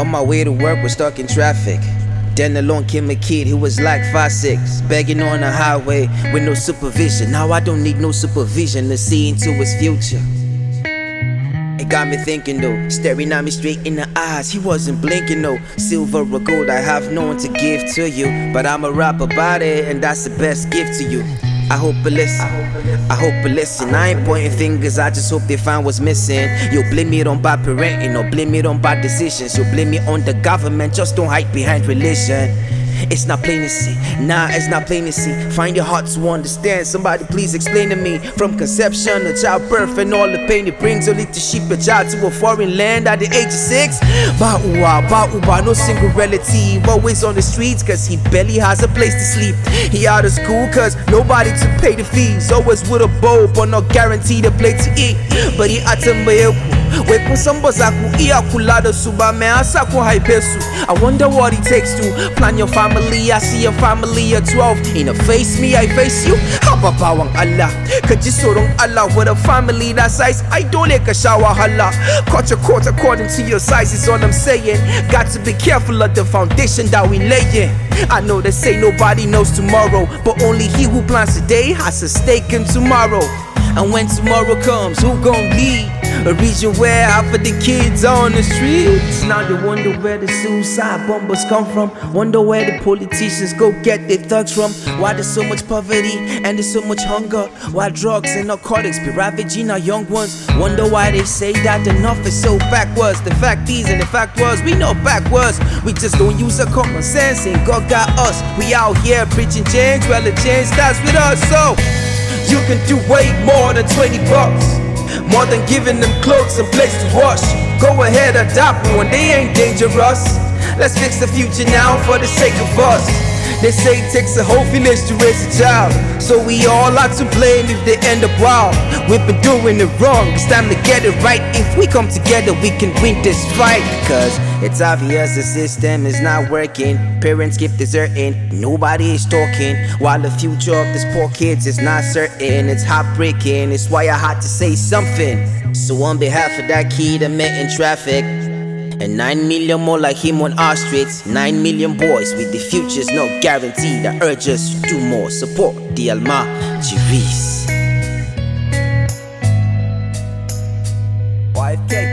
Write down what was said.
On my way to work, was stuck in traffic. Then along came a kid who was like 5'6", begging on the highway with no supervision. Now I don't need no supervision to see into his future. It got me thinking though, staring at me straight in the eyes. He wasn't blinking though. Silver or gold, I have no one to give to you, but I'ma rap about it, and that's the best gift to you. I hope you listen, I hope you listen. I ain't pointing fingers, I just hope they find what's missing. You'll blame it on bad parenting or blame it on bad decisions. You'll blame it on the government, just don't hide behind religion. It's not plain to see, nah, it's not plain to see. Find your heart to understand, somebody please explain to me. From conception to childbirth and all the pain it brings, only to ship a child to a foreign land at the age of 6. Ba-ooba, no single relative, always on the streets cause he barely has a place to sleep. He out of school cause nobody to pay the fees, always with a bow but not guaranteed a plate to eat. But he Wepo sambo zaku iya kulado suba me asaku haipesu. I wonder what it takes to plan your family. I see a family of 12. In a face me, I face you. Haba bawang Allah, kajisorong Allah. With a family that size, I don't like a shower hala. Cut your court according to your size is all I'm saying. Got to be careful of the foundation that we laying. I know they say nobody knows tomorrow, but only he who plans today has a stake in tomorrow. And when tomorrow comes, who gon' lead? A region where half of the kids are on the streets. Now they wonder where the suicide bombers come from. Wonder where the politicians go get their thugs from. Why there's so much poverty and there's so much hunger. Why drugs and narcotics be ravaging our young ones. Wonder why they say that the north is so backwards. The fact is and the fact was, we know backwards. We just don't use our common sense and God got us. We out here preaching change, well the change starts with us. So you can do way more than 20 bucks. More than giving them clothes and place to wash. Go ahead, adopt one, they ain't dangerous. Let's fix the future now for the sake of us. They say it takes a whole village to raise a child, so we all are to blame if they end up wild. We've been doing it wrong, it's time to get it right. If we come together we can win this fight. Cause it's obvious the system is not working. Parents keep deserting, nobody is talking. While the future of these poor kids is not certain. It's heartbreaking, it's why I had to say something. So on behalf of that kid I met in traffic, and 9 million more like him on our streets, 9 million boys with the future's not guaranteed, I urge us to do more. Support the Alma Jiris. 5K